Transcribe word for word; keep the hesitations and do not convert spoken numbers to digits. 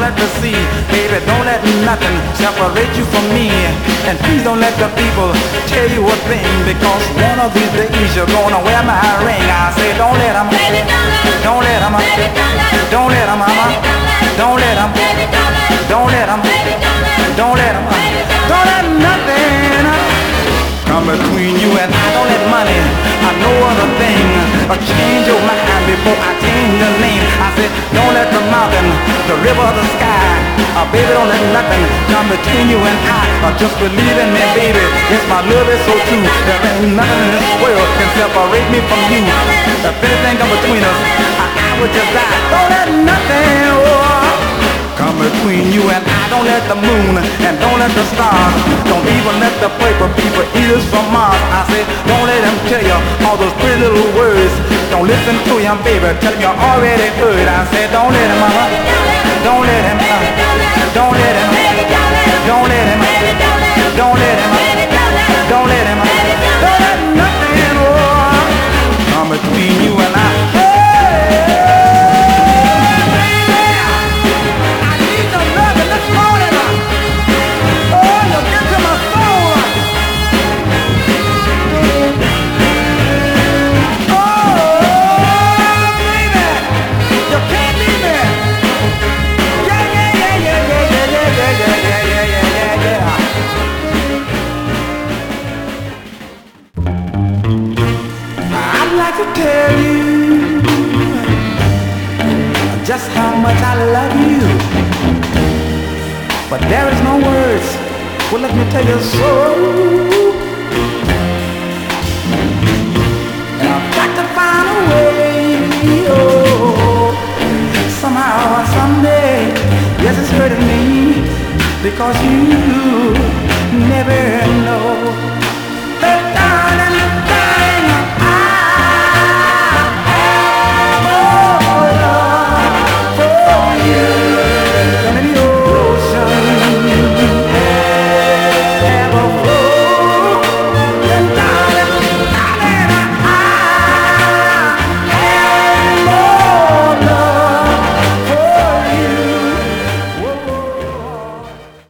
let the sea, baby, don't let nothing separate you from me. And please don't let the people tell you a thing, because one of these days you're gonna wear my ring. I say don't let them, don't let them, don't let them, mama, don't let them, don't let them, don't let them, don't let nothing come between you and I. Don't let money, I know other thing, or change your mind before I change your name. I said don't let the mountain, the river, the sky, uh, baby, don't let nothing come between you and I. Uh, just believe in me, baby, yes, my love is so true. There ain't nothing in this world can separate me from you. If anything come between us, I, I would just die. Don't let nothing oh, come between you and I. Don't let the moon and don't let the stars, don't even let the paper people eat us from Mars. I said don't let them tell you all those pretty little words. Don't listen to him, baby, tell him you already heard. I said don't let him, mama, don't let him, uh, don't let him, don't let him, don't let him, don't let him, don't let nothing oh, come between you and I. Tell you just how much I love you, but there is no words. Well, let me tell you so. And I've got to find a way, oh, somehow or someday. Yes, it's hurting me because you